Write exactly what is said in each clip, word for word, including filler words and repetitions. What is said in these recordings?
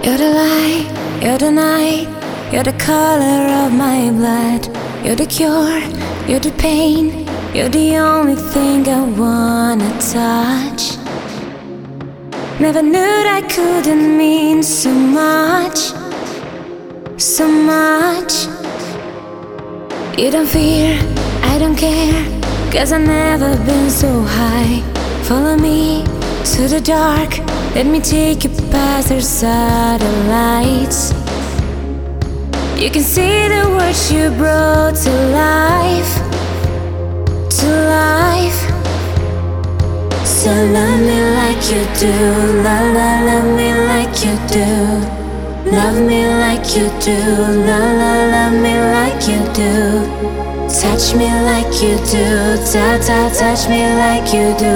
You're the light, you're the night, you're the color of my blood. You're the cure, you're the pain, you're the only thing I wanna touch. Never knew that couldn't mean so much, so much. You don't fear, I don't care, 'cause I've never been so high. Follow me to the dark, let me take you past the satellites. You can see the words you brought to life, to life. So love me like you do, la la, love me like you do. Love me like you do, la la, love me like you do. Touch me like you do, ta ta, touch me like you do.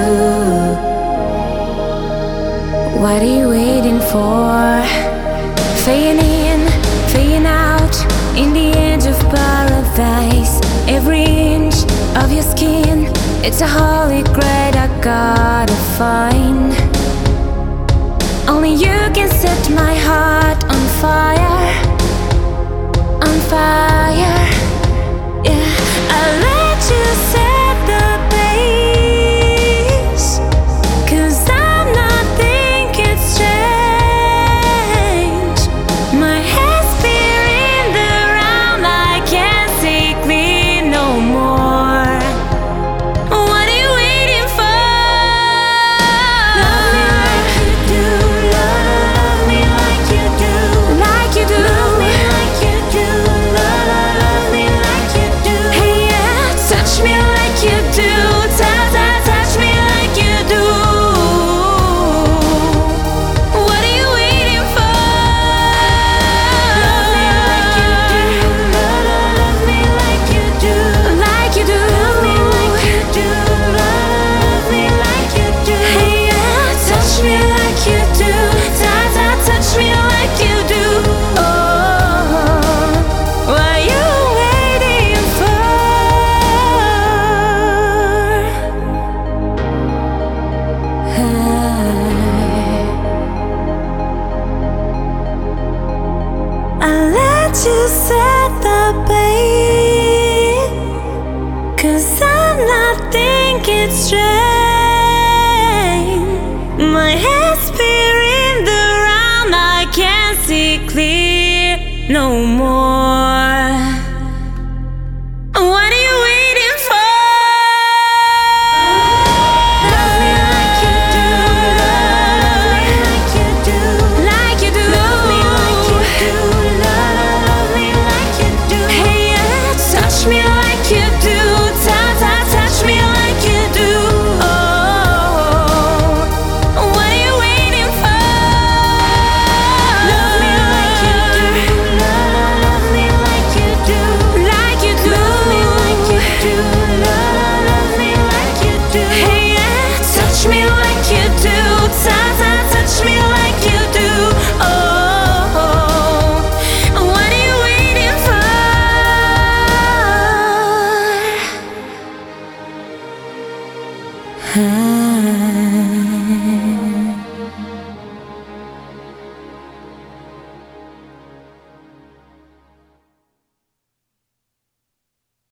What are you waiting for? Fading in, fading out, in the edge of paradise. Every inch of your skin, it's a holy grail I gotta find. Only you can set my heart on fire, on fire. Yeah, I'll let you set the pace, 'cause I'm not thinking strange. My head's spinning around, I can't see clear no more. What are you waiting for? Love me like you do, love me like you do, like you do. Love me like you do, love, love me like you do. Hey yeah, touch me like you do, ta ta, touch me like you do. What are you waiting for? Love me like you do, love, love me like you do, like you do. Love me like you do, love me like you do. Hey yeah, touch me like you do, ta ta, touch me like you do. Oh, what are you waiting for? I'll let you set the pace, 'cause I'm not thinking straight. My head's spinning around, I can't see clear no more.